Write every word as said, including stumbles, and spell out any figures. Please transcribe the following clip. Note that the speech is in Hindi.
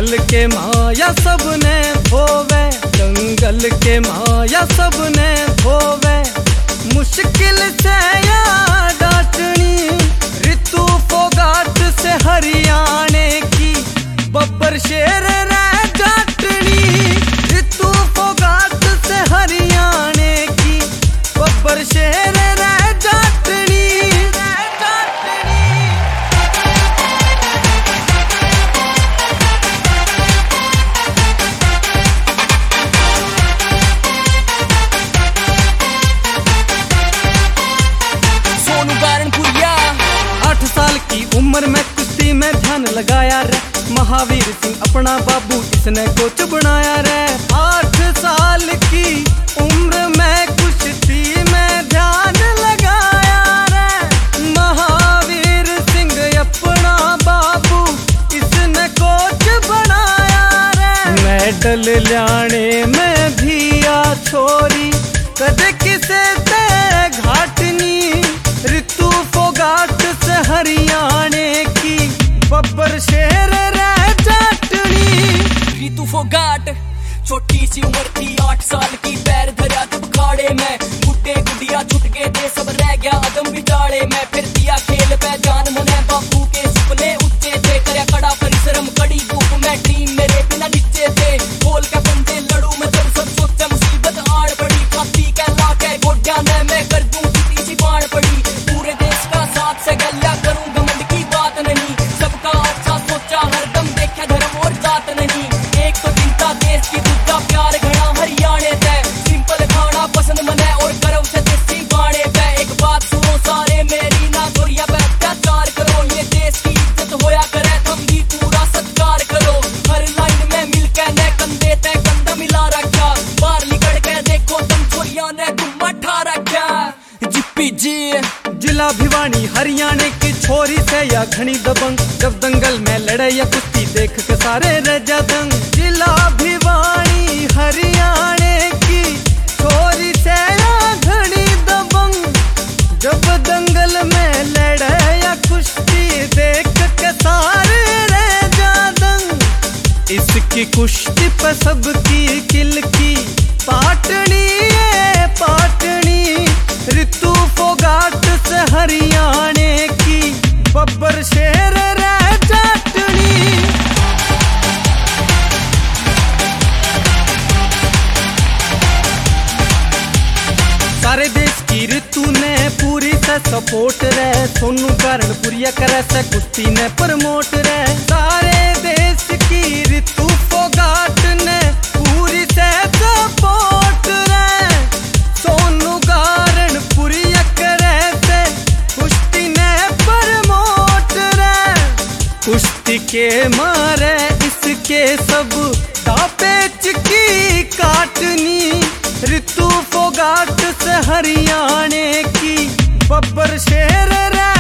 दंगल के माया सबने धोवे, दंगल के माया सबने धोवे। मुश्किल से या डांटनी ऋतु फोगाट से हरियाणे की, बब्बर शेर रह डांटनी ऋतु फोगाट से हरियाणे की, बब्बर शेर रह डांटनी। आठ साल की उम्र में कुश्ती में ध्यान लगाया रे, महावीर सिंह अपना बाबू इसने कोच बनाया रे। आठ साल की उम्र में कुश्ती में ध्यान लगाया रे, महावीर सिंह अपना बाबू इसने कोच बनाया रे। मेडल लाने में भी आ छोरी कदे किसे ते घाटनी ऋतु फोगाट से हरियाणे की, बब्बर शेर रह जाटनी। ऋतु फोगाट छोटी सी उम्र थी आठ साल की, पैर धरा जब खाड़े में, गुड्डे गुडिया छुट के थे सब रह गया अदम बिचाड़े में। फिर दिया खेल पहचान मने बापू के सपने ऊंचे थे, करया कड़ा परिश्रम कड़ी धूप में टीम मेरे बिना नीचे थे। बोल के बंदे लड़ू मैं जब सब सोचा मुसीबत आड़ पड़ी, खाती कहला के गोड्या ने मैं कर दूं जीती सी बाण पड़ी। पूरे देश का साथ से गल्या करूं घमंड की बात नहीं, सबका अच्छा सोचा हरदम देखा धर्म और जात नहीं। एक तो चिंता देश की, दूसरा प्यार घड़ा हरियाणे से, सिंपल खाना पसंद मने और गर्व से देसी बाणे पे। एक बात सुनो सारे मेरी ना गोरिया पे अत्याचार करो, ये देश की इज्जत होया करे तुम भी पूरा सत्कार करो। हर लाइन में मिलके ने कंधे ते कंधा मिला रखा, बाहर निकल के देखो तुम छोरिया ने तुम ठा रखा। जिप्पी जी जिला भिवानी हरियाणे की छोरी से या घनी दबंग, जब दंगल में लड़े या कुश्ती देख के सारे रह जा दंग। जिला भिवानी हरियाणे की छोरी से या घनी दबंग, जब दंगल में लड़े या कुश्ती देख के सारे रह जा दंग। इसकी कुश्ती पे सबकी किल की पाटनी है पाटनी ऋतु फोगाट से हरियाणे की, बब्बर शेर रह जाटनी। सारे देश की ऋतु ने पूरी से सपोर्ट रहे, सोनू कारण पुरिया करे से कुश्ती ने प्रमोट रहे। सारे देश की ऋतु फोगाट ने पूरी से सपोर्ट रहे, सोनू कारण पुरिया करे से कुश्ती ने प्रमोट रहे। कुश्ती के मारे इसके सब दापेच की काटनी ऋतु फोगाट से हरियाणे की, बब्बर शेर रह